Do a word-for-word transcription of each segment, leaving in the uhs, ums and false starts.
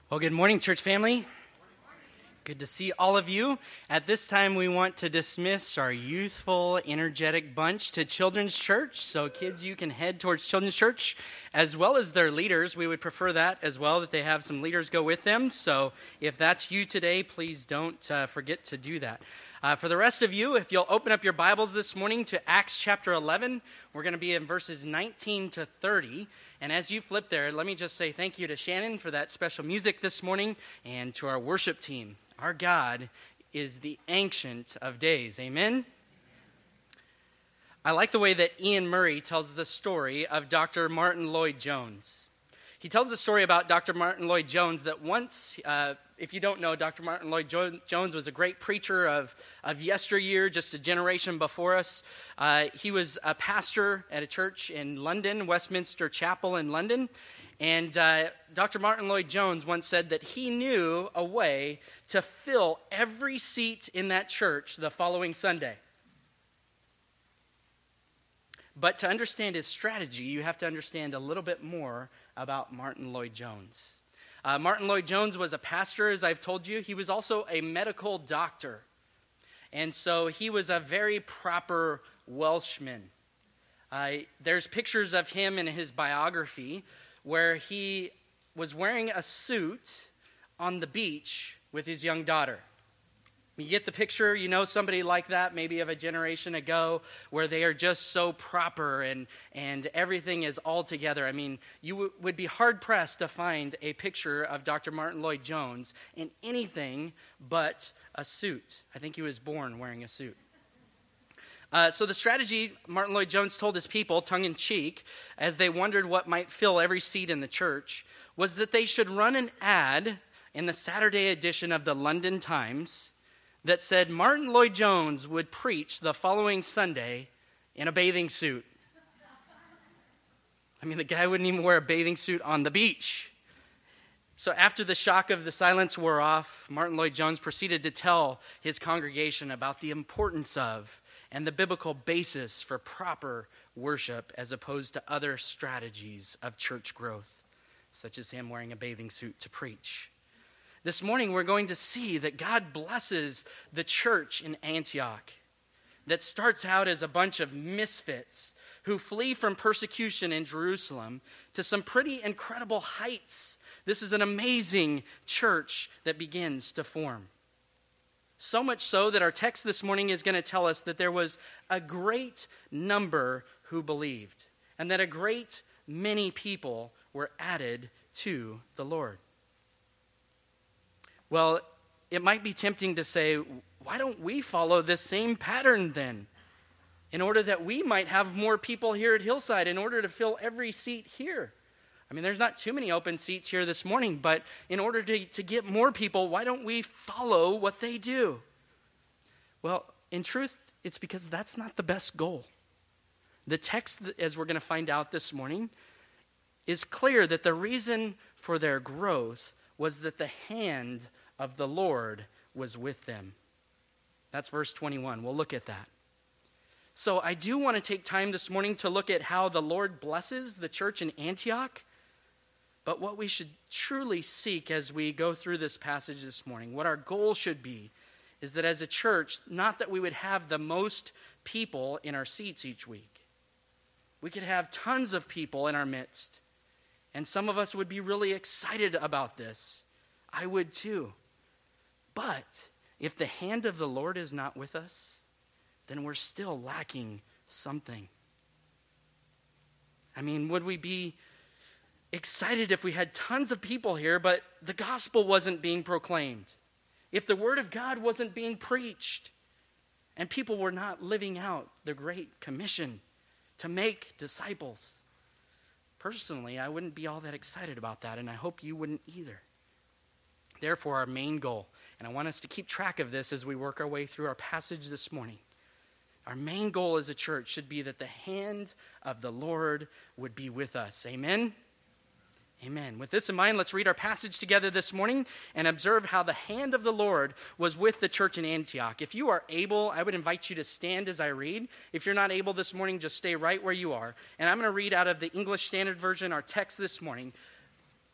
Well, good morning, church family. Good to see all of you. At this time, we want to dismiss our youthful, energetic bunch to Children's Church. So kids, you can head towards Children's Church, as well as their leaders. We would prefer that as well, that they have some leaders go with them. So if that's you today, please don't uh, forget to do that. Uh, for the rest of you, if you'll open up your Bibles this morning to Acts chapter eleven, we're going to be in verses nineteen to thirty. And as you flip there, let me just say thank you to Shannon for that special music this morning and to our worship team. Our God is the Ancient of Days. Amen? I like the way that Ian Murray tells the story of Doctor Martin Lloyd-Jones. He tells the story about Doctor Martin Lloyd-Jones that once, uh, if you don't know, Doctor Martin Lloyd-Jones was a great preacher of, of yesteryear, just a generation before us. Uh, he was a pastor at a church in London, Westminster Chapel in London. And uh, Doctor Martin Lloyd-Jones once said that he knew a way to fill every seat in that church the following Sunday. But to understand his strategy, you have to understand a little bit more about Martin Lloyd-Jones. Uh, Martin Lloyd-Jones was a pastor, as I've told you. He was also a medical doctor. And so he was a very proper Welshman. Uh, there's pictures of him in his biography where he was wearing a suit on the beach with his young daughter. You get the picture, you know somebody like that, maybe of a generation ago, where they are just so proper and, and everything is all together. I mean, you w- would be hard-pressed to find a picture of Doctor Martin Lloyd-Jones in anything but a suit. I think he was born wearing a suit. Uh, so the strategy Martin Lloyd-Jones told his people, tongue-in-cheek, as they wondered what might fill every seat in the church, was that they should run an ad in the Saturday edition of the London Times that said Martin Lloyd-Jones would preach the following Sunday in a bathing suit. I mean, the guy wouldn't even wear a bathing suit on the beach. So after the shock of the silence wore off, Martin Lloyd-Jones proceeded to tell his congregation about the importance of and the biblical basis for proper worship as opposed to other strategies of church growth, such as him wearing a bathing suit to preach. This morning, we're going to see that God blesses the church in Antioch that starts out as a bunch of misfits who flee from persecution in Jerusalem to some pretty incredible heights. This is an amazing church that begins to form. So much so that our text this morning is going to tell us that there was a great number who believed, and that a great many people were added to the Lord. Well, it might be tempting to say, why don't we follow this same pattern then? In order that we might have more people here at Hillside, in order to fill every seat here. I mean, there's not too many open seats here this morning, but in order to, to get more people, why don't we follow what they do? Well, in truth, it's because that's not the best goal. The text, as we're going to find out this morning, is clear that the reason for their growth was that the hand of the Lord was with them. That's verse twenty-one. We'll look at that. So I do want to take time this morning to look at how the Lord blesses the church in Antioch. But what we should truly seek as we go through this passage this morning, what our goal should be, is that as a church, not that we would have the most people in our seats each week. We could have tons of people in our midst. And some of us would be really excited about this. I would too. But if the hand of the Lord is not with us, then we're still lacking something. I mean, would we be excited if we had tons of people here, but the gospel wasn't being proclaimed? If the word of God wasn't being preached, and people were not living out the Great Commission to make disciples? Personally, I wouldn't be all that excited about that, and I hope you wouldn't either. Therefore, our main goal, and I want us to keep track of this as we work our way through our passage this morning, our main goal as a church should be that the hand of the Lord would be with us. Amen? Amen. With this in mind, let's read our passage together this morning and observe how the hand of the Lord was with the church in Antioch. If you are able, I would invite you to stand as I read. If you're not able this morning, just stay right where you are. And I'm going to read out of the English Standard Version, our text this morning.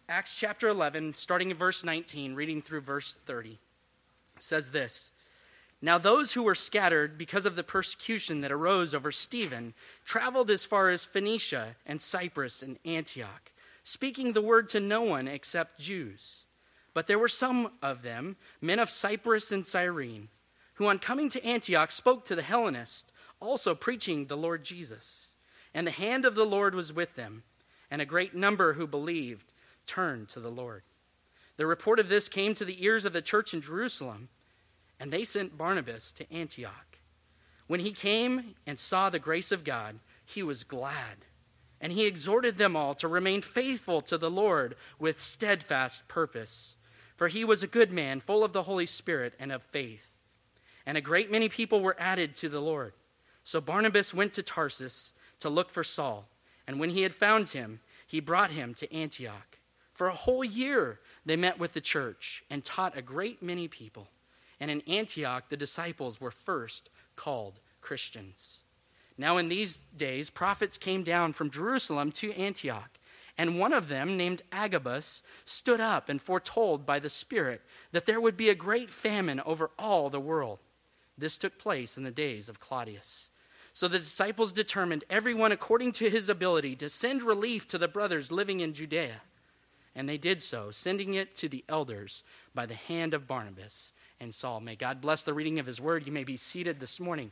Acts chapter eleven, starting in verse nineteen, reading through verse thirty, says this: Now those who were scattered because of the persecution that arose over Stephen traveled as far as Phoenicia and Cyprus and Antioch, speaking the word to no one except Jews. But there were some of them, men of Cyprus and Cyrene, who on coming to Antioch spoke to the Hellenists, also preaching the Lord Jesus. And the hand of the Lord was with them, and a great number who believed turned to the Lord. The report of this came to the ears of the church in Jerusalem, and they sent Barnabas to Antioch. When he came and saw the grace of God, he was glad, and he exhorted them all to remain faithful to the Lord with steadfast purpose. For he was a good man, full of the Holy Spirit and of faith. And a great many people were added to the Lord. So Barnabas went to Tarsus to look for Saul, and when he had found him, he brought him to Antioch. For a whole year they met with the church and taught a great many people. And in Antioch the disciples were first called Christians. Now in these days prophets came down from Jerusalem to Antioch, and one of them, named Agabus, stood up and foretold by the Spirit that there would be a great famine over all the world. This took place in the days of Claudius. So the disciples determined, everyone according to his ability, to send relief to the brothers living in Judea. And they did so, sending it to the elders by the hand of Barnabas and Saul. May God bless the reading of his word. You may be seated this morning.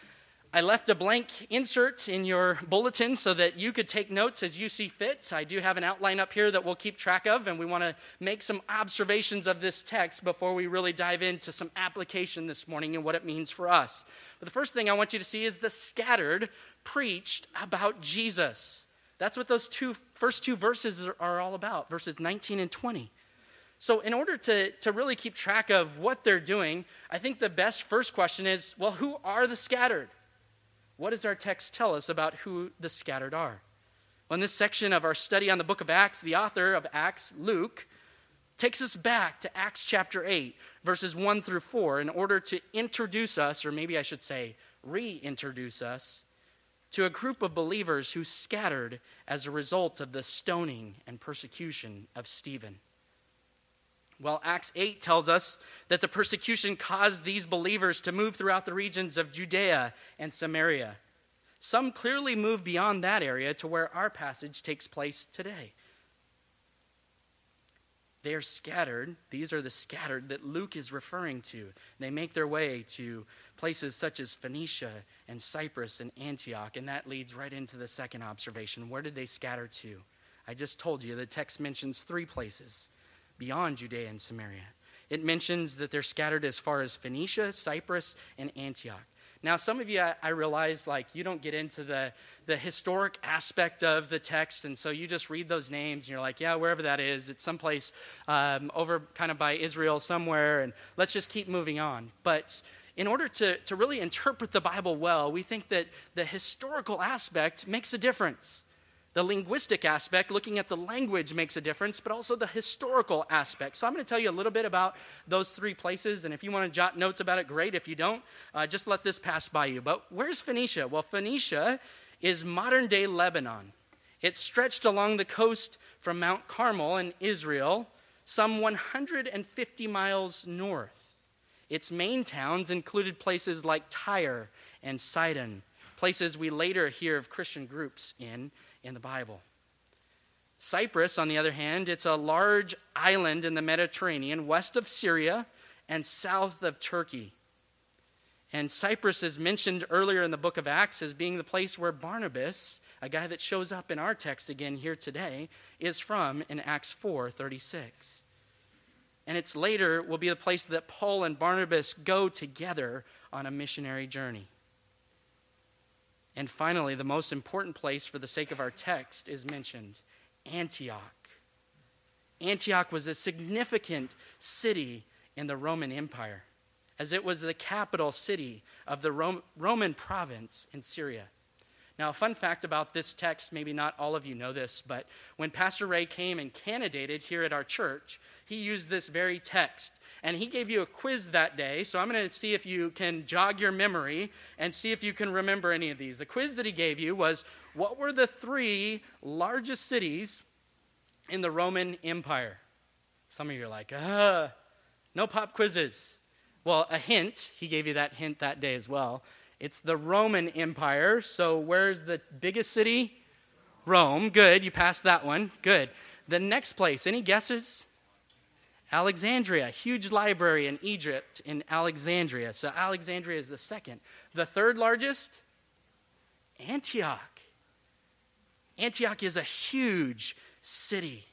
I left a blank insert in your bulletin so that you could take notes as you see fit. I do have an outline up here that we'll keep track of, and we want to make some observations of this text before we really dive into some application this morning and what it means for us. But the first thing I want you to see is the scattered preached about Jesus. That's what those two first two verses are, are all about, verses nineteen and twenty. So in order to, to really keep track of what they're doing, I think the best first question is, well, who are the scattered? What does our text tell us about who the scattered are? Well, in this section of our study on the book of Acts, the author of Acts, Luke, takes us back to Acts chapter eight, verses one through four, in order to introduce us, or maybe I should say reintroduce us, to a group of believers who scattered as a result of the stoning and persecution of Stephen. Well, Acts eight tells us that the persecution caused these believers to move throughout the regions of Judea and Samaria. Some clearly moved beyond that area to where our passage takes place today. They are scattered. These are the scattered that Luke is referring to. They make their way to places such as Phoenicia and Cyprus and Antioch, and that leads right into the second observation. Where did they scatter to? I just told you the text mentions three places beyond Judea and Samaria. It mentions that they're scattered as far as Phoenicia, Cyprus, and Antioch. Now, some of you, I, I realize, like, you don't get into the, the historic aspect of the text, and so you just read those names, and you're like, yeah, wherever that is, it's someplace um, over kind of by Israel somewhere, and let's just keep moving on. But in order to, to really interpret the Bible well, we think that the historical aspect makes a difference. The linguistic aspect, looking at the language, makes a difference, but also the historical aspect. So I'm going to tell you a little bit about those three places, and if you want to jot notes about it, great. If you don't, uh, just let this pass by you. But where's Phoenicia? Well, Phoenicia is modern-day Lebanon. It's stretched along the coast from Mount Carmel in Israel, some one hundred fifty miles north. Its main towns included places like Tyre and Sidon, places we later hear of Christian groups in, in the Bible. Cyprus, on the other hand, it's a large island in the Mediterranean, west of Syria and south of Turkey. And Cyprus is mentioned earlier in the book of Acts as being the place where Barnabas, a guy that shows up in our text again here today, is from in Acts four thirty-six. And it's later will be the place that Paul and Barnabas go together on a missionary journey. And finally, the most important place for the sake of our text is mentioned, Antioch. Antioch was a significant city in the Roman Empire, as it was the capital city of the Rom- Roman province in Syria. Now, a fun fact about this text, maybe not all of you know this, but when Pastor Ray came and candidated here at our church, he used this very text. And he gave you a quiz that day, so I'm going to see if you can jog your memory and see if you can remember any of these. The quiz that he gave you was, what were the three largest cities in the Roman Empire? Some of you are like, uh, no pop quizzes. Well, a hint, he gave you that hint that day as well. It's the Roman Empire. So where's the biggest city? Rome. Good, you passed that one. Good. The next place, any guesses? Alexandria, huge library in Egypt in Alexandria. So Alexandria is the second. The third largest? Antioch. Antioch is a huge city.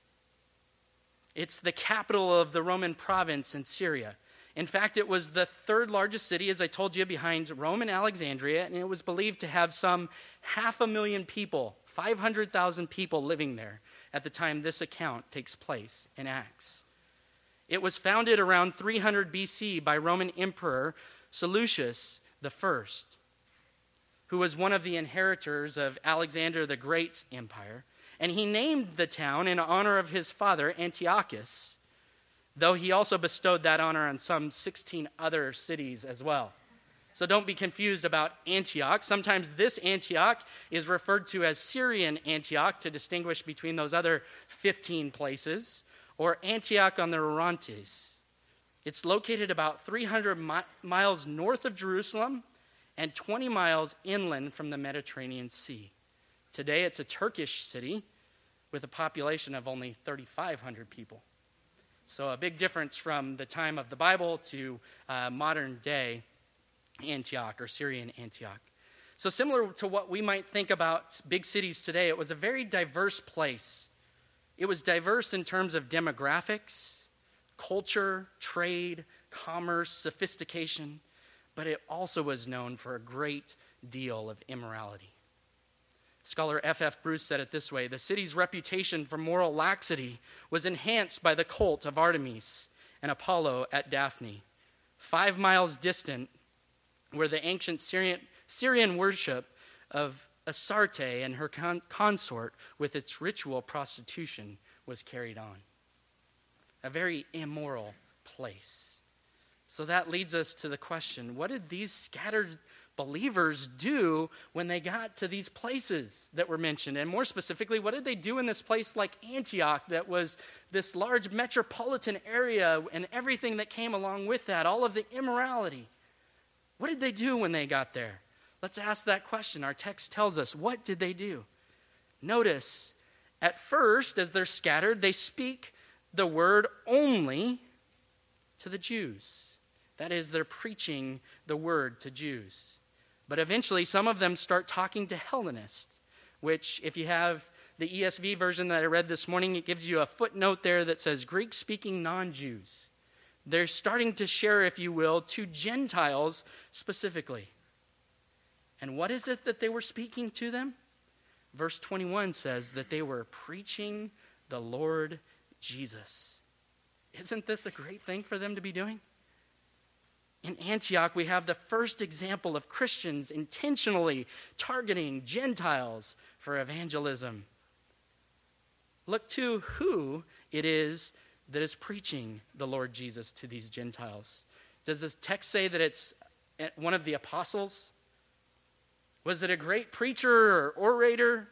It's the capital of the Roman province in Syria. In fact, it was the third largest city, as I told you, behind Rome and Alexandria, and it was believed to have some half a million people, five hundred thousand people living there at the time this account takes place in Acts. It was founded around three hundred B C by Roman Emperor Seleucus the First, who was one of the inheritors of Alexander the Great's empire. And he named the town in honor of his father, Antiochus, though he also bestowed that honor on some sixteen other cities as well. So don't be confused about Antioch. Sometimes this Antioch is referred to as Syrian Antioch to distinguish between those other fifteen places, or Antioch on the Orontes. It's located about three hundred mi- miles north of Jerusalem and twenty miles inland from the Mediterranean Sea. Today it's a Turkish city with a population of only thirty-five hundred people. So a big difference from the time of the Bible to uh, modern day Antioch or Syrian Antioch. So similar to what we might think about big cities today, it was a very diverse place. It was diverse in terms of demographics, culture, trade, commerce, sophistication, but it also was known for a great deal of immorality. Scholar F F Bruce said it this way: the city's reputation for moral laxity was enhanced by the cult of Artemis and Apollo at Daphne. Five miles distant, where the ancient Syrian, Syrian worship of Astarte and her con- consort with its ritual prostitution was carried on. A very immoral place. So that leads us to the question, what did these scattered believers do when they got to these places that were mentioned? And more specifically, what did they do in this place like Antioch that was this large metropolitan area and everything that came along with that, all of the immorality? What did they do when they got there? Let's ask that question. Our text tells us, what did they do? Notice, at first, as they're scattered, they speak the word only to the Jews. That is, they're preaching the word to Jews. But eventually, some of them start talking to Hellenists, which, if you have the E S V version that I read this morning, it gives you a footnote there that says Greek-speaking non-Jews. They're starting to share, if you will, to Gentiles specifically. And what is it that they were speaking to them? Verse twenty-one says that they were preaching the Lord Jesus. Isn't this a great thing for them to be doing? In Antioch, we have the first example of Christians intentionally targeting Gentiles for evangelism. Look to who it is that is preaching the Lord Jesus to these Gentiles. Does this text say that it's one of the apostles? Was it a great preacher or orator?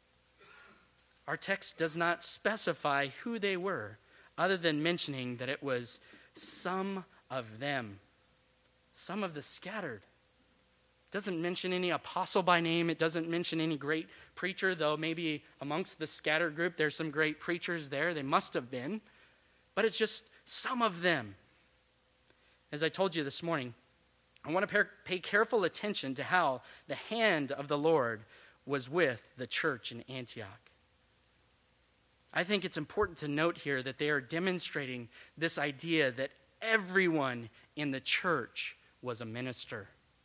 Our text does not specify who they were, other than mentioning that it was some of them. Some of the scattered. It doesn't mention any apostle by name. It doesn't mention any great preacher, though maybe amongst the scattered group there's some great preachers there. They must have been. But it's just some of them. As I told you this morning, I want to pay careful attention to how the hand of the Lord was with the church in Antioch. I think it's important to note here that they are demonstrating this idea that everyone in the church was a minister.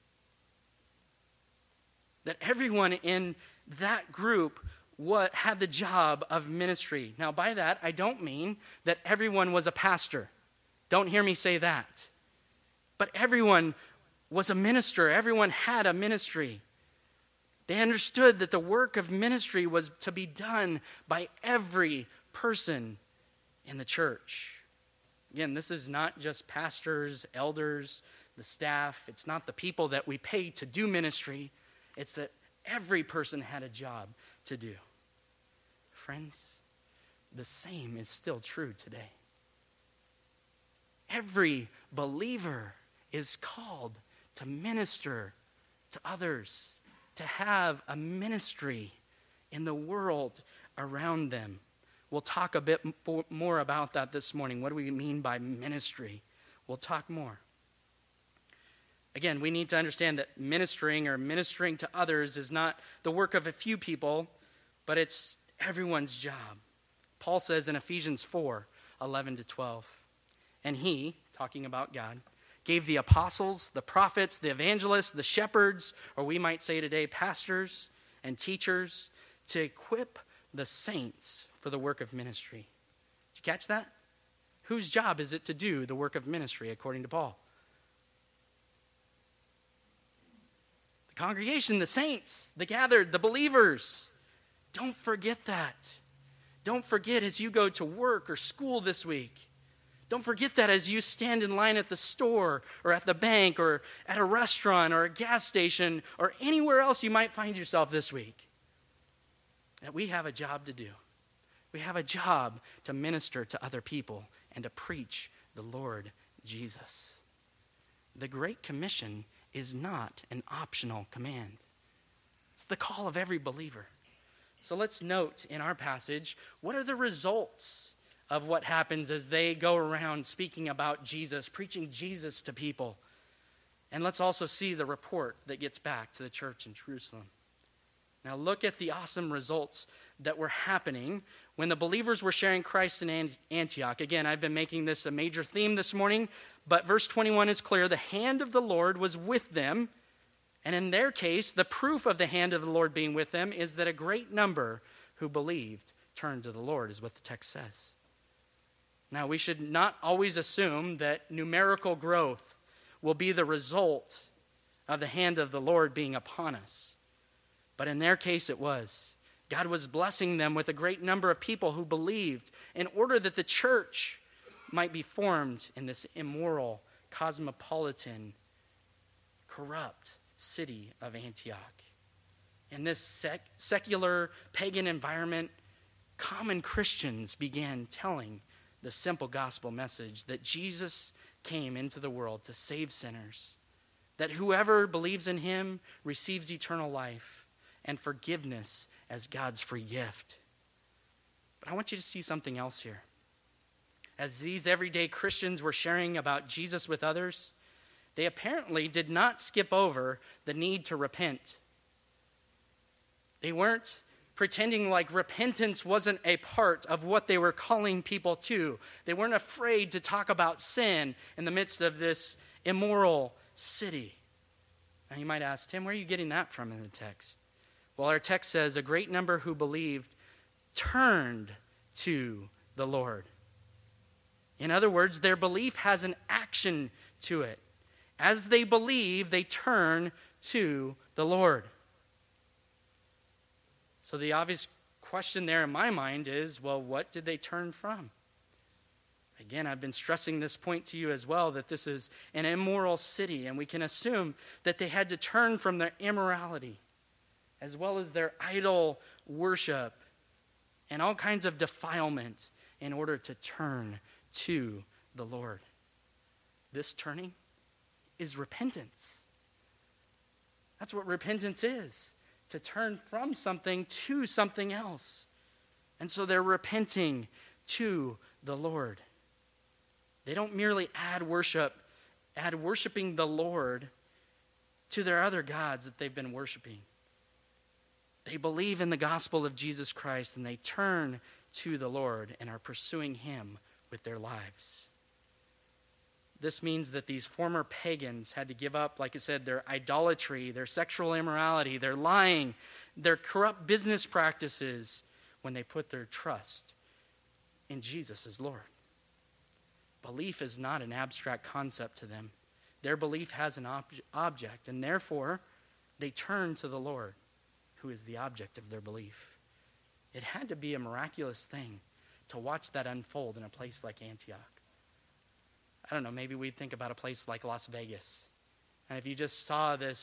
That everyone in that group what had the job of ministry. Now, by that, I don't mean that everyone was a pastor. Don't hear me say that. But everyone was a minister. Everyone had a ministry. They understood that the work of ministry was to be done by every person in the church. Again, this is not just pastors, elders, the staff. It's not the people that we pay to do ministry. It's that every person had a job to do. Friends, the same is still true today. Every believer is called to minister to others, to have a ministry in the world around them. We'll talk a bit more about that this morning. What do we mean by ministry? We'll talk more. Again, we need to understand that ministering or ministering to others is not the work of a few people, but it's everyone's job. Paul says in Ephesians four, eleven to twelve, and he, talking about God, gave the apostles, the prophets, the evangelists, the shepherds, or we might say today pastors and teachers, to equip the saints for the work of ministry. Did you catch that? Whose job is it to do the work of ministry according to Paul? The congregation, the saints, the gathered, the believers. Don't forget that. Don't forget as you go to work or school this week. Don't forget that as you stand in line at the store or at the bank or at a restaurant or a gas station or anywhere else you might find yourself this week. That we have a job to do. We have a job to minister to other people and to preach the Lord Jesus. The Great Commission is not an optional command. It's the call of every believer. So let's note in our passage, what are the results of what happens as they go around speaking about Jesus, preaching Jesus to people. And let's also see the report that gets back to the church in Jerusalem. Now look at the awesome results that were happening when the believers were sharing Christ in Antioch. Again, I've been making this a major theme this morning, but verse twenty-one is clear. The hand of the Lord was with them, and in their case, the proof of the hand of the Lord being with them is that a great number who believed turned to the Lord, is what the text says. Now, we should not always assume that numerical growth will be the result of the hand of the Lord being upon us. But in their case, it was. God was blessing them with a great number of people who believed in order that the church might be formed in this immoral, cosmopolitan, corrupt city of Antioch. In this sec- secular, pagan environment, common Christians began telling the simple gospel message that Jesus came into the world to save sinners, that whoever believes in him receives eternal life and forgiveness as God's free gift. But I want you to see something else here. As these everyday Christians were sharing about Jesus with others, they apparently did not skip over the need to repent. They weren't pretending like repentance wasn't a part of what they were calling people to. They weren't afraid to talk about sin in the midst of this immoral city. Now you might ask, Tim, where are you getting that from in the text? Well, our text says, a great number who believed turned to the Lord. In other words, their belief has an action to it. As they believe, they turn to the Lord. So the obvious question there in my mind is, well, what did they turn from? Again, I've been stressing this point to you as well, that this is an immoral city, and we can assume that they had to turn from their immorality, as well as their idol worship, and all kinds of defilement in order to turn to the Lord. This turning is repentance. That's what repentance is. To turn from something to something else. And so they're repenting to the Lord. They don't merely add worship, add worshiping the Lord to their other gods that they've been worshiping. They believe in the gospel of Jesus Christ and they turn to the Lord and are pursuing him with their lives. This means that these former pagans had to give up, like I said, their idolatry, their sexual immorality, their lying, their corrupt business practices when they put their trust in Jesus as Lord. Belief is not an abstract concept to them. Their belief has an ob- object, and therefore they turn to the Lord, who is the object of their belief. It had to be a miraculous thing to watch that unfold in a place like Antioch. I don't know, maybe we'd think about a place like Las Vegas. And if you just saw this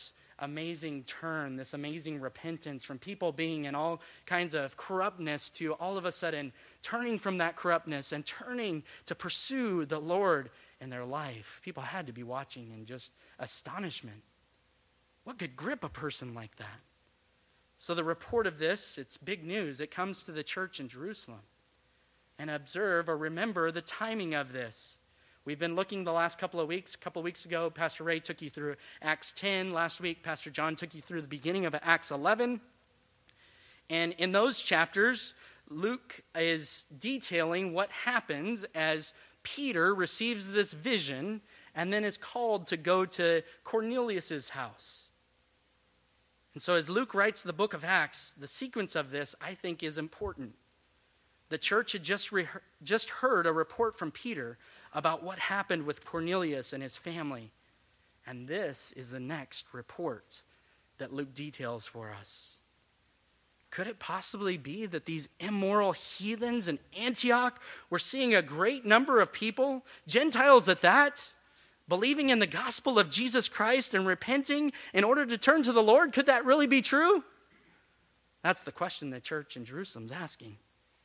amazing turn, this amazing repentance from people being in all kinds of corruptness to all of a sudden turning from that corruptness and turning to pursue the Lord in their life. People had to be watching in just astonishment. What could grip a person like that? So the report of this, it's big news. It comes to the church in Jerusalem. And observe or remember the timing of this. We've been looking the last couple of weeks. A couple of weeks ago, Pastor Ray took you through Acts ten. Last week, Pastor John took you through the beginning of Acts eleven. And in those chapters, Luke is detailing what happens as Peter receives this vision and then is called to go to Cornelius' house. And so as Luke writes the book of Acts, the sequence of this, I think, is important. The church had just, re- just heard a report from Peter about what happened with Cornelius and his family. And this is the next report that Luke details for us. Could it possibly be that these immoral heathens in Antioch were seeing a great number of people, Gentiles at that, believing in the gospel of Jesus Christ and repenting in order to turn to the Lord? Could that really be true? That's the question the church in Jerusalem's asking.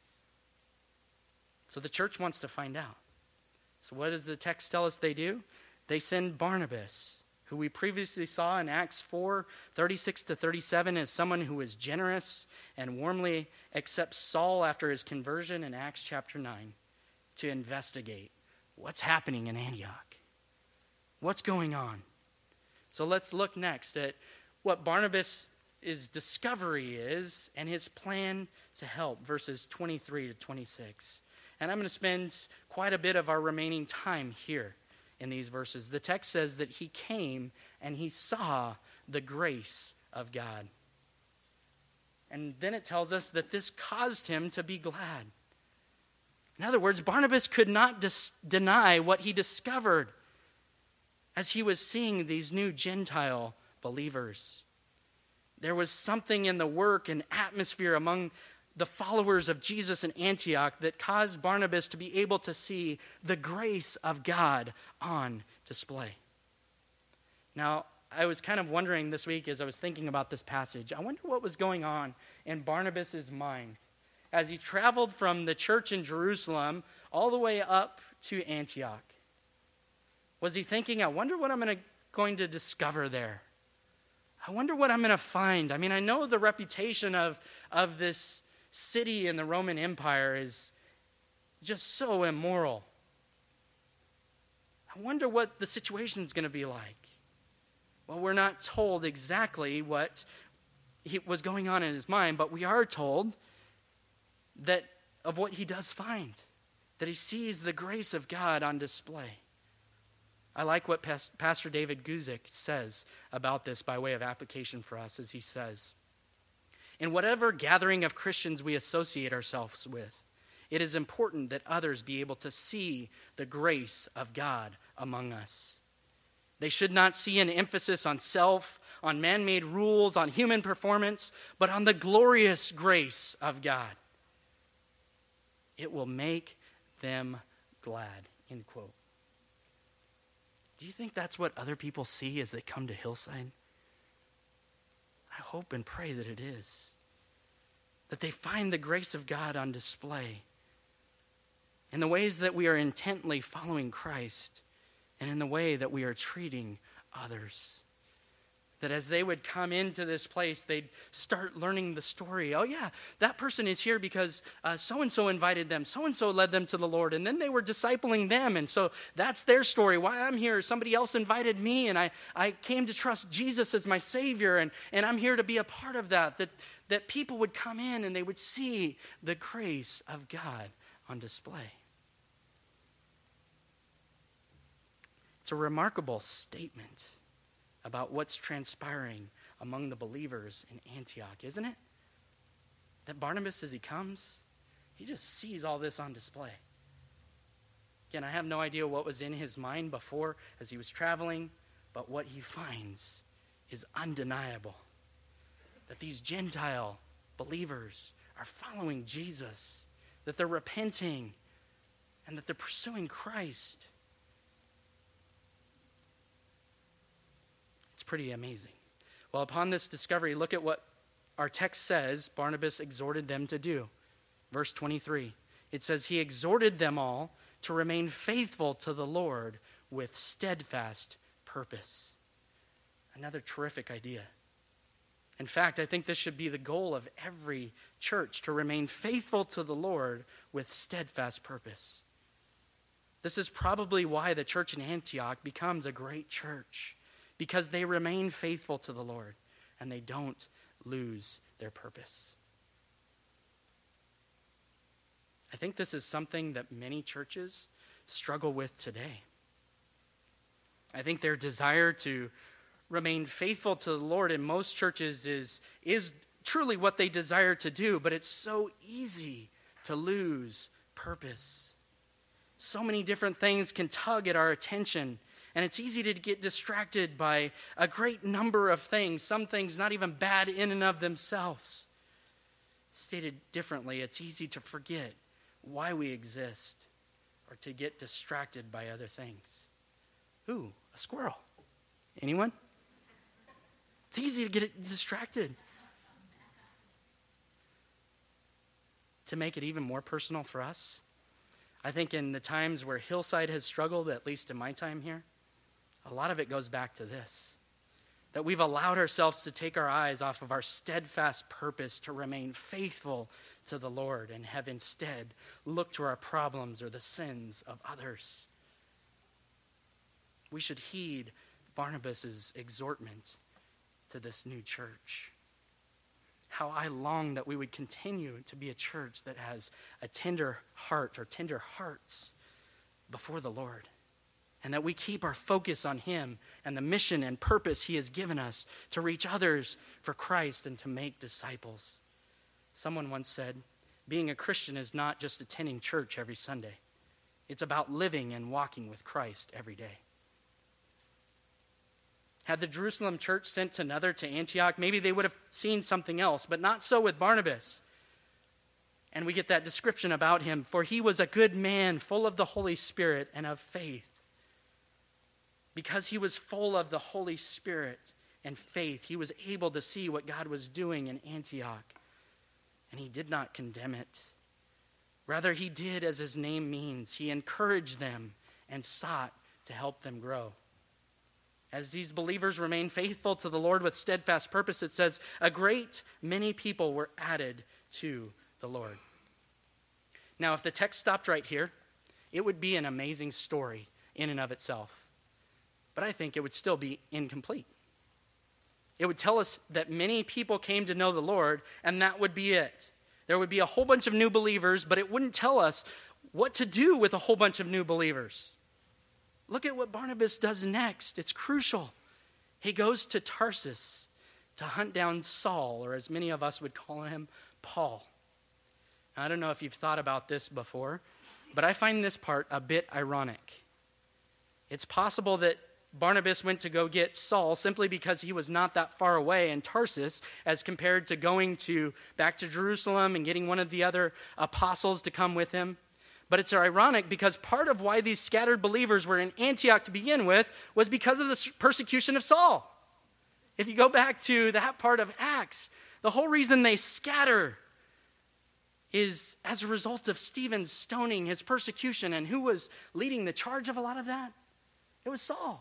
So the church wants to find out. So what does the text tell us they do? They send Barnabas, who we previously saw in Acts four, thirty-six to thirty-seven, as someone who is generous and warmly accepts Saul after his conversion in Acts chapter nine, to investigate what's happening in Antioch. What's going on? So let's look next at what Barnabas' discovery is and his plan to help, verses twenty-three to twenty-six. And I'm going to spend quite a bit of our remaining time here in these verses. The text says that he came and he saw the grace of God. And then it tells us that this caused him to be glad. In other words, Barnabas could not dis- deny what he discovered as he was seeing these new Gentile believers. There was something in the work and atmosphere among the followers of Jesus in Antioch that caused Barnabas to be able to see the grace of God on display. Now, I was kind of wondering this week as I was thinking about this passage, I wonder what was going on in Barnabas' mind as he traveled from the church in Jerusalem all the way up to Antioch. Was he thinking, I wonder what I'm gonna, going to discover there? I wonder what I'm going to find. I mean, I know the reputation of, of this city in the Roman Empire is just so immoral. I wonder what the situation is going to be like. Well, we're not told exactly what he, was going on in his mind, but we are told that of what he does find, that he sees the grace of God on display. I like what Pastor David Guzik says about this by way of application for us, as he says, in whatever gathering of Christians we associate ourselves with, it is important that others be able to see the grace of God among us. They should not see an emphasis on self, on man-made rules, on human performance, but on the glorious grace of God. It will make them glad, end quote. Do you think that's what other people see as they come to Hillside? I hope and pray that it is. That they find the grace of God on display in the ways that we are intently following Christ and in the way that we are treating others. That as they would come into this place, they'd start learning the story. Oh yeah, that person is here because uh, so-and-so invited them. So-and-so led them to the Lord. And then they were discipling them. And so that's their story. Why I'm here, somebody else invited me. And I, I came to trust Jesus as my Savior. And, and I'm here to be a part of that. That, that people would come in and they would see the grace of God on display. It's a remarkable statement about what's transpiring among the believers in Antioch, isn't it? That Barnabas, as he comes, he just sees all this on display. Again, I have no idea what was in his mind before as he was traveling, but what he finds is undeniable. That these Gentile believers are following Jesus, that they're repenting, and that they're pursuing Christ. Pretty amazing. Well, upon this discovery, look at what our text says Barnabas exhorted them to do. Verse twenty-three, it says, he exhorted them all to remain faithful to the Lord with steadfast purpose. Another terrific idea. In fact, I think this should be the goal of every church, to remain faithful to the Lord with steadfast purpose. This is probably why the church in Antioch becomes a great church, because they remain faithful to the Lord and they don't lose their purpose. I think this is something that many churches struggle with today. I think their desire to remain faithful to the Lord in most churches is, is truly what they desire to do, but it's so easy to lose purpose. So many different things can tug at our attention, and it's easy to get distracted by a great number of things, some things not even bad in and of themselves. Stated differently, it's easy to forget why we exist or to get distracted by other things. Ooh, a squirrel. Anyone? It's easy to get distracted. To make it even more personal for us, I think in the times where Hillside has struggled, at least in my time here, a lot of it goes back to this. That we've allowed ourselves to take our eyes off of our steadfast purpose to remain faithful to the Lord and have instead looked to our problems or the sins of others. We should heed Barnabas' exhortment to this new church. How I long that we would continue to be a church that has a tender heart or tender hearts before the Lord. And that we keep our focus on him and the mission and purpose he has given us to reach others for Christ and to make disciples. Someone once said, being a Christian is not just attending church every Sunday. It's about living and walking with Christ every day. Had the Jerusalem church sent another to Antioch, maybe they would have seen something else, but not so with Barnabas. And we get that description about him, for he was a good man, full of the Holy Spirit and of faith. Because he was full of the Holy Spirit and faith, he was able to see what God was doing in Antioch, and he did not condemn it. Rather, he did as his name means. He encouraged them and sought to help them grow. As these believers remain faithful to the Lord with steadfast purpose, it says, a great many people were added to the Lord. Now, if the text stopped right here, it would be an amazing story in and of itself. But I think it would still be incomplete. It would tell us that many people came to know the Lord, and that would be it. There would be a whole bunch of new believers, but it wouldn't tell us what to do with a whole bunch of new believers. Look at what Barnabas does next. It's crucial. He goes to Tarsus to hunt down Saul, or as many of us would call him, Paul. Now, I don't know if you've thought about this before, but I find this part a bit ironic. It's possible that Barnabas went to go get Saul simply because he was not that far away in Tarsus as compared to going to back to Jerusalem and getting one of the other apostles to come with him. But it's ironic because part of why these scattered believers were in Antioch to begin with was because of the persecution of Saul. If you go back to that part of Acts, the whole reason they scatter is as a result of Stephen's stoning, his persecution. And who was leading the charge of a lot of that? It was Saul.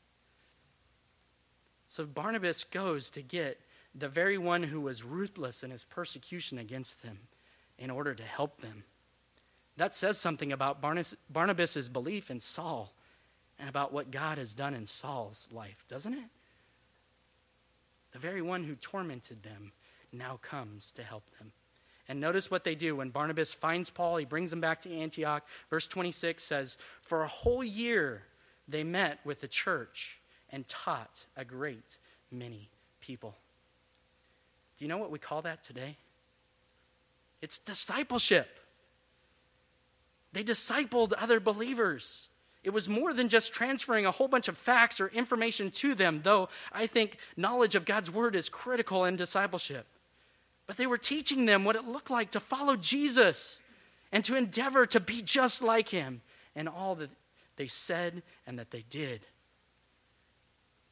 So Barnabas goes to get the very one who was ruthless in his persecution against them in order to help them. That says something about Barnabas' belief in Saul and about what God has done in Saul's life, doesn't it? The very one who tormented them now comes to help them. And notice what they do. When Barnabas finds Paul, he brings him back to Antioch. Verse twenty-six says, for a whole year they met with the church and taught a great many people. Do you know what we call that today? It's discipleship. They discipled other believers. It was more than just transferring a whole bunch of facts or information to them, though I think knowledge of God's word is critical in discipleship. But they were teaching them what it looked like to follow Jesus and to endeavor to be just like him in all that they said and that they did.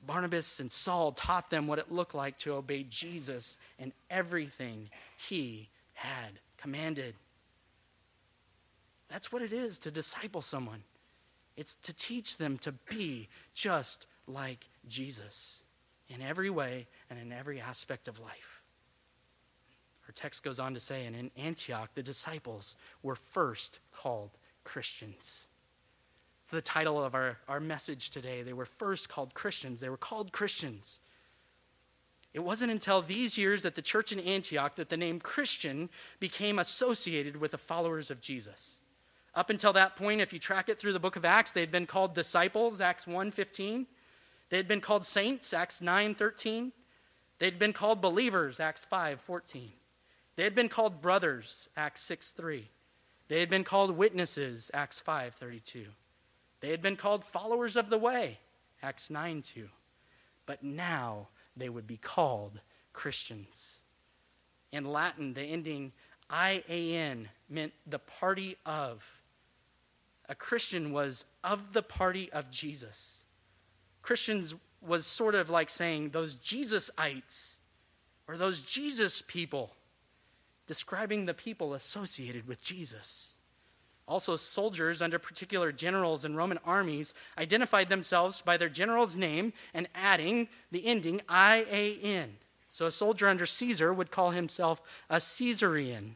Barnabas and Saul taught them what it looked like to obey Jesus in everything he had commanded. That's what it is to disciple someone. It's to teach them to be just like Jesus in every way and in every aspect of life. Our text goes on to say, and in Antioch, the disciples were first called Christians. It's the title of our, our message today. They were first called Christians. They were called Christians. It wasn't until these years at the church in Antioch that the name Christian became associated with the followers of Jesus. Up until that point, if you track it through the book of Acts, they had been called disciples, Acts one fifteen. They had been called saints, Acts nine thirteen. They had been called believers, Acts five fourteen. They had been called brothers, Acts six three. They had been called witnesses, Acts five thirty-two. They had been called followers of the way, Acts nine two. But now they would be called Christians. In Latin, the ending I A N meant the party of. A Christian was of the party of Jesus. Christians was sort of like saying those Jesusites or those Jesus people, describing the people associated with Jesus. Also, soldiers under particular generals in Roman armies identified themselves by their general's name and adding the ending I A N. So a soldier under Caesar would call himself a Caesarian.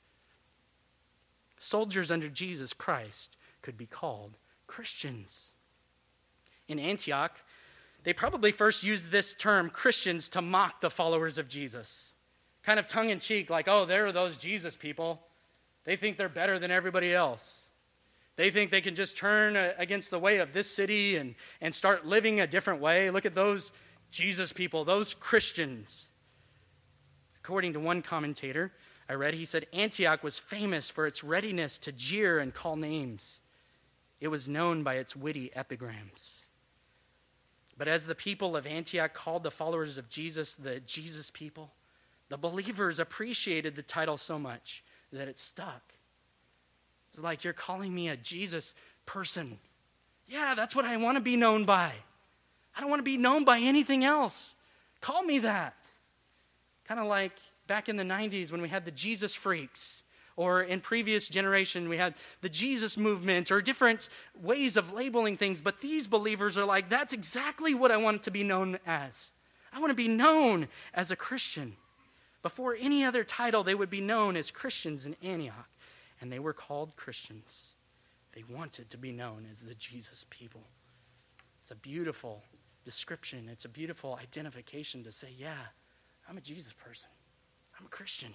Soldiers under Jesus Christ could be called Christians. In Antioch, they probably first used this term, Christians, to mock the followers of Jesus. Kind of tongue-in-cheek, like, oh, they're those Jesus people. They think they're better than everybody else. They think they can just turn against the way of this city and, and start living a different way. Look at those Jesus people, those Christians. According to one commentator I read, he said Antioch was famous for its readiness to jeer and call names. It was known by its witty epigrams. But as the people of Antioch called the followers of Jesus the Jesus people, the believers appreciated the title so much that it stuck. It's like, you're calling me a Jesus person. Yeah, that's what I want to be known by. I don't want to be known by anything else. Call me that. Kind of like back in the nineties when we had the Jesus freaks, or in previous generation we had the Jesus movement, or different ways of labeling things. But these believers are like, that's exactly what I want to be known as. I want to be known as a Christian. Before any other title, they would be known as Christians in Antioch, and they were called Christians. They wanted to be known as the Jesus people. It's a beautiful description. It's a beautiful identification to say, yeah, I'm a Jesus person. I'm a Christian.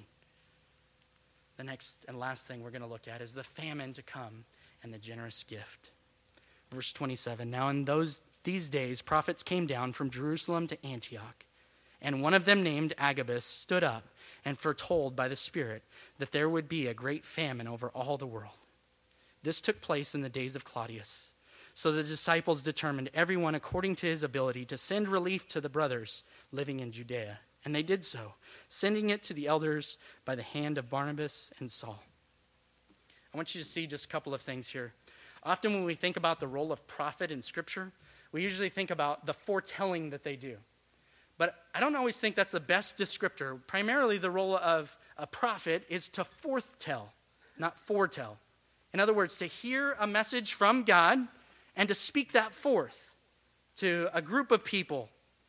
The next and last thing we're going to look at is the famine to come and the generous gift. Verse twenty-seven, now in those these days prophets came down from Jerusalem to Antioch, and one of them named Agabus stood up and foretold by the Spirit that there would be a great famine over all the world. This took place in the days of Claudius. So the disciples determined, everyone according to his ability, to send relief to the brothers living in Judea. And they did so, sending it to the elders by the hand of Barnabas and Saul. I want you to see just a couple of things here. Often when we think about the role of prophet in Scripture, we usually think about the foretelling that they do. But I don't always think that's the best descriptor. Primarily the role of a prophet is to forthtell, not foretell. In other words, to hear a message from God and to speak that forth to a group of people.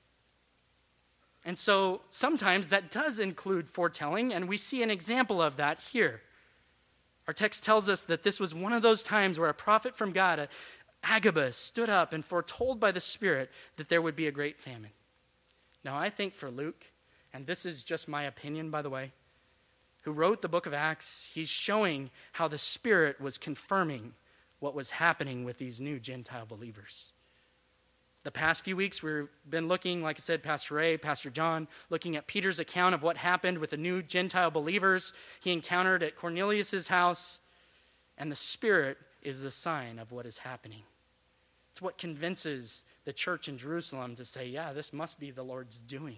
And so sometimes that does include foretelling, and we see an example of that here. Our text tells us that this was one of those times where a prophet from God, Agabus, stood up and foretold by the Spirit that there would be a great famine. Now I think for Luke, and this is just my opinion by the way, who wrote the book of Acts, he's showing how the Spirit was confirming what was happening with these new Gentile believers. The past few weeks, we've been looking, like I said, Pastor Ray, Pastor John, looking at Peter's account of what happened with the new Gentile believers he encountered at Cornelius' house. And the Spirit is the sign of what is happening. It's what convinces the church in Jerusalem to say, yeah, this must be the Lord's doing.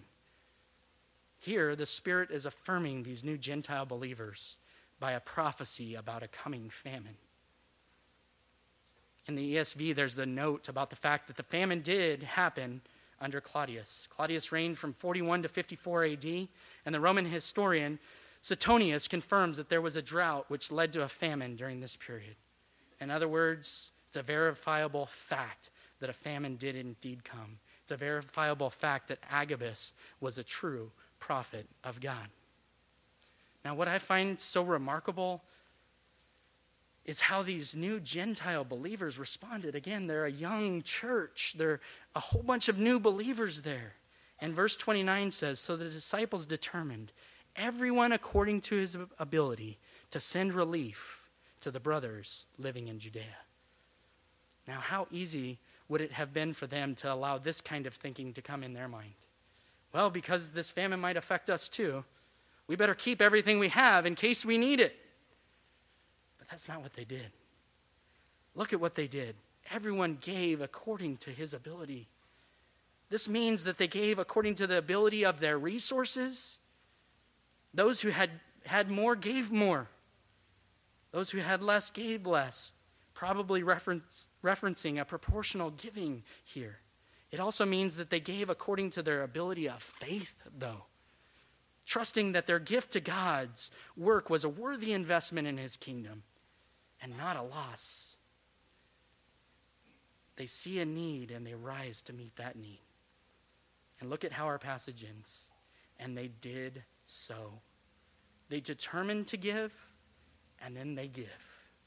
Here, the Spirit is affirming these new Gentile believers by a prophecy about a coming famine. In the E S V, there's a note about the fact that the famine did happen under Claudius. Claudius reigned from forty-one to fifty-four A D, and the Roman historian Suetonius confirms that there was a drought which led to a famine during this period. In other words, it's a verifiable fact that a famine did indeed come. It's a verifiable fact that Agabus was a true prophet of God. Now, what I find so remarkable is how these new Gentile believers responded. Again, they're a young church. They're a whole bunch of new believers there. And verse twenty-nine says, so the disciples determined, everyone according to his ability, to send relief to the brothers living in Judea. Now, how easy would it have been for them to allow this kind of thinking to come in their mind? Well, because this famine might affect us too, we better keep everything we have in case we need it. But that's not what they did. Look at what they did. Everyone gave according to his ability. This means that they gave according to the ability of their resources. Those who had, had more gave more. Those who had less gave less. Probably reference, referencing a proportional giving here. It also means that they gave according to their ability of faith, though. Trusting that their gift to God's work was a worthy investment in his kingdom and not a loss. They see a need and they rise to meet that need. And look at how our passage ends. And they did so. They determined to give, and then they give.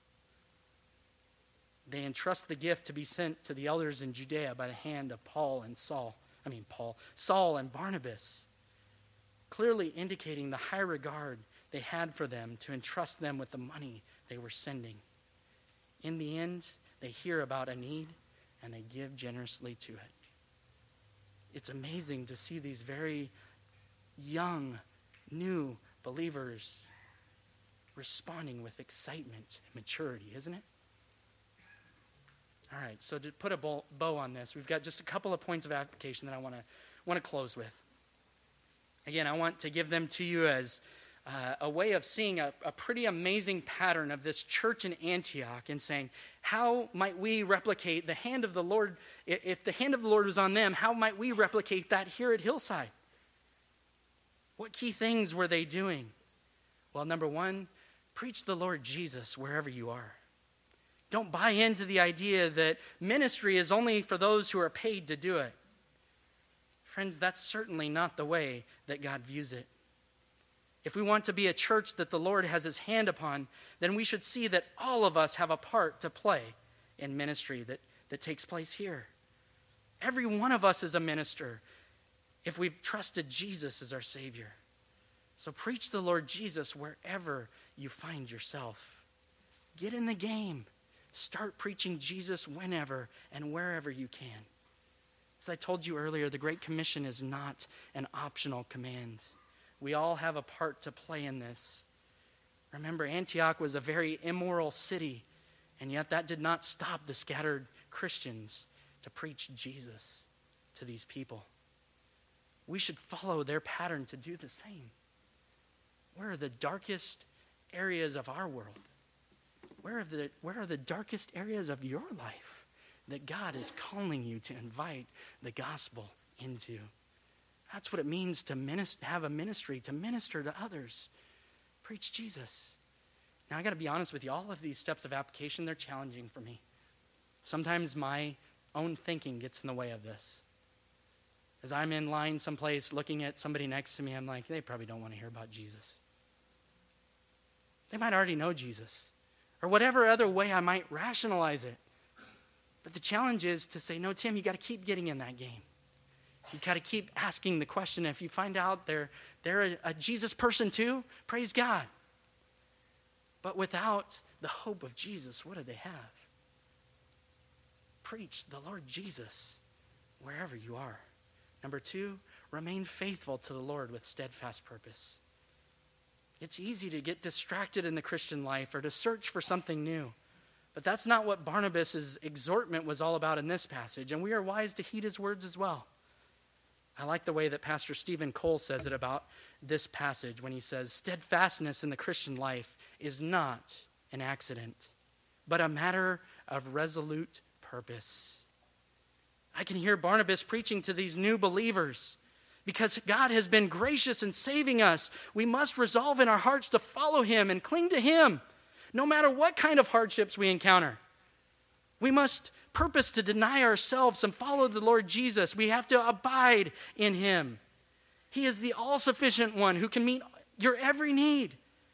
They entrust the gift to be sent to the elders in Judea by the hand of Paul and Saul. I mean, Paul, Saul and Barnabas, clearly indicating the high regard they had for them to entrust them with the money they were sending. In the end, they hear about a need and they give generously to it. It's amazing to see these very young, new believers responding with excitement and maturity, isn't it? All right, so to put a bow on this, we've got just a couple of points of application that I want to want to close with. Again, I want to give them to you as uh, a way of seeing a, a pretty amazing pattern of this church in Antioch and saying, how might we replicate the hand of the Lord? If the hand of the Lord was on them, how might we replicate that here at Hillside? What key things were they doing? Well, number one, preach the Lord Jesus wherever you are. Don't buy into the idea that ministry is only for those who are paid to do it. Friends, that's certainly not the way that God views it. If we want to be a church that the Lord has his hand upon, then we should see that all of us have a part to play in ministry that, that takes place here. Every one of us is a minister if we've trusted Jesus as our Savior. So preach the Lord Jesus wherever you find yourself. Get in the game. Start preaching Jesus whenever and wherever you can. As I told you earlier, the Great Commission is not an optional command. We all have a part to play in this. Remember, Antioch was a very immoral city, and yet that did not stop the scattered Christians to preach Jesus to these people. We should follow their pattern to do the same. Where are the darkest areas of our world? Where are the, where are the darkest areas of your life that God is calling you to invite the gospel into? That's what it means to minister, have a ministry, to minister to others. Preach Jesus. Now, I got to be honest with you. All of these steps of application, they're challenging for me. Sometimes my own thinking gets in the way of this. As I'm in line someplace looking at somebody next to me, I'm like, they probably don't want to hear about Jesus. They might already know Jesus. Or whatever other way I might rationalize it. But the challenge is to say, no, Tim, you got to keep getting in that game. You got to keep asking the question. If you find out they're, they're a, a Jesus person too, praise God. But without the hope of Jesus, what do they have? Preach the Lord Jesus wherever you are. Number two, remain faithful to the Lord with steadfast purpose. It's easy to get distracted in the Christian life or to search for something new. But that's not what Barnabas' exhortment was all about in this passage, and we are wise to heed his words as well. I like the way that Pastor Stephen Cole says it about this passage when he says, steadfastness in the Christian life is not an accident, but a matter of resolute purpose. I can hear Barnabas preaching to these new believers. Because God has been gracious in saving us, we must resolve in our hearts to follow him and cling to him, no matter what kind of hardships we encounter. We must purpose to deny ourselves and follow the Lord Jesus. We have to abide in him. He is the all-sufficient one who can meet your every need.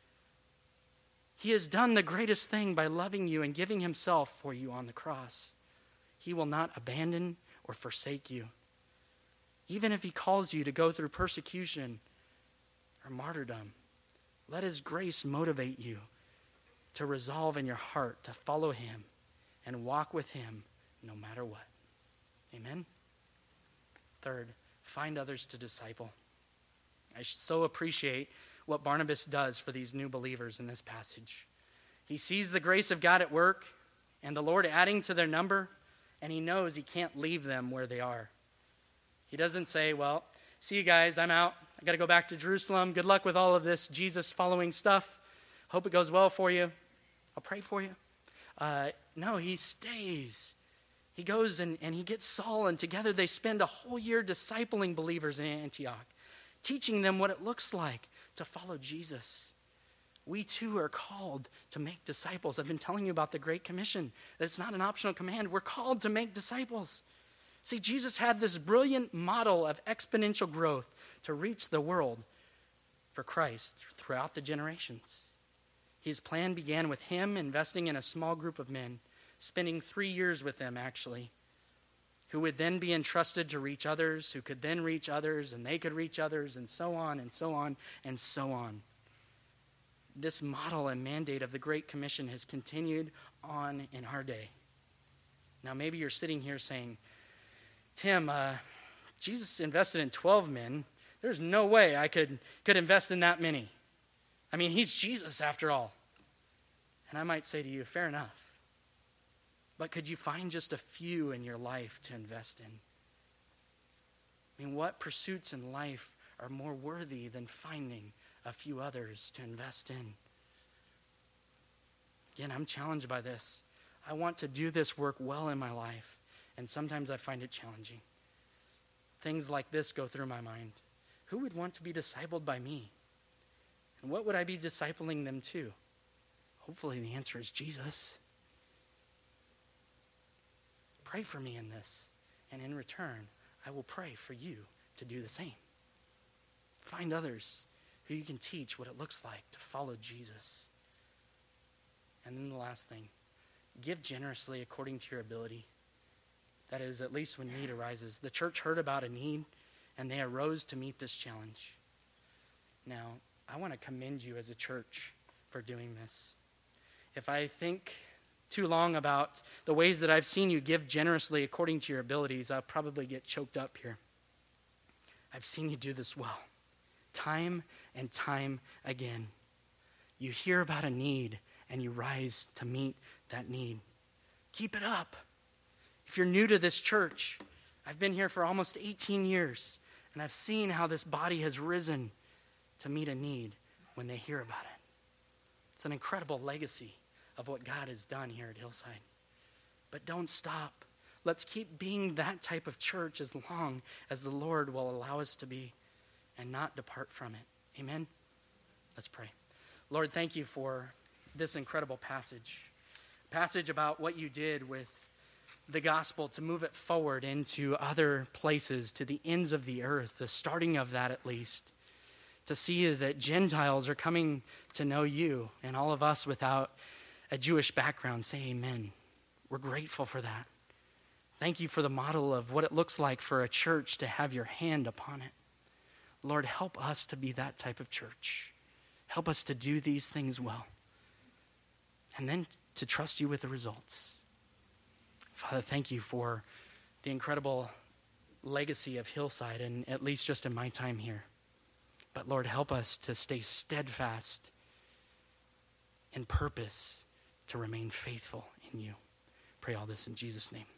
He has done the greatest thing by loving you and giving himself for you on the cross. He will not abandon or forsake you. Even if he calls you to go through persecution or martyrdom, let his grace motivate you to resolve in your heart to follow him and walk with him no matter what. Amen? Third, find others to disciple. I so appreciate what Barnabas does for these new believers in this passage. He sees the grace of God at work and the Lord adding to their number, and he knows he can't leave them where they are. He doesn't say, well, see you guys, I'm out. I got to go back to Jerusalem. Good luck with all of this Jesus following stuff. Hope it goes well for you. I'll pray for you. Uh, no, he stays. He goes and, and he gets Saul, and together they spend a whole year discipling believers in Antioch, teaching them what it looks like to follow Jesus. We too are called to make disciples. I've been telling you about the Great Commission, that it's not an optional command. We're called to make disciples. See, Jesus had this brilliant model of exponential growth to reach the world for Christ throughout the generations. His plan began with him investing in a small group of men, spending three years with them actually, who would then be entrusted to reach others, who could then reach others, and they could reach others, and so on and so on and so on. This model and mandate of the Great Commission has continued on in our day. Now maybe you're sitting here saying, Tim, uh, Jesus invested in twelve men. There's no way I could, could invest in that many. I mean, he's Jesus after all. And I might say to you, fair enough. But could you find just a few in your life to invest in? I mean, what pursuits in life are more worthy than finding a few others to invest in? Again, I'm challenged by this. I want to do this work well in my life, and sometimes I find it challenging. Things like this go through my mind. Who would want to be discipled by me? And what would I be discipling them to? Hopefully the answer is Jesus. Pray for me in this, and in return, I will pray for you to do the same. Find others who you can teach what it looks like to follow Jesus. And then the last thing, give generously according to your ability. That is, at least when need arises. The church heard about a need, and they arose to meet this challenge. Now, I want to commend you as a church for doing this. If I think too long about the ways that I've seen you give generously according to your abilities, I'll probably get choked up here. I've seen you do this well, time and time again. You hear about a need, and you rise to meet that need. Keep it up. If you're new to this church, I've been here for almost eighteen years, and I've seen how this body has risen to meet a need when they hear about it. It's an incredible legacy of what God has done here at Hillside. But don't stop. Let's keep being that type of church as long as the Lord will allow us to be, and not depart from it. Amen? Let's pray. Lord, thank you for this incredible passage. Passage about what you did with the gospel to move it forward into other places, to the ends of the earth, the starting of that at least. To see that Gentiles are coming to know you, and all of us without a Jewish background say amen. We're grateful for that. Thank you for the model of what it looks like for a church to have your hand upon it. Lord, help us to be that type of church. Help us to do these things well. And then to trust you with the results. Father, thank you for the incredible legacy of Hillside, and at least just in my time here. But Lord, help us to stay steadfast in purpose, to remain faithful in you. Pray all this in Jesus' name.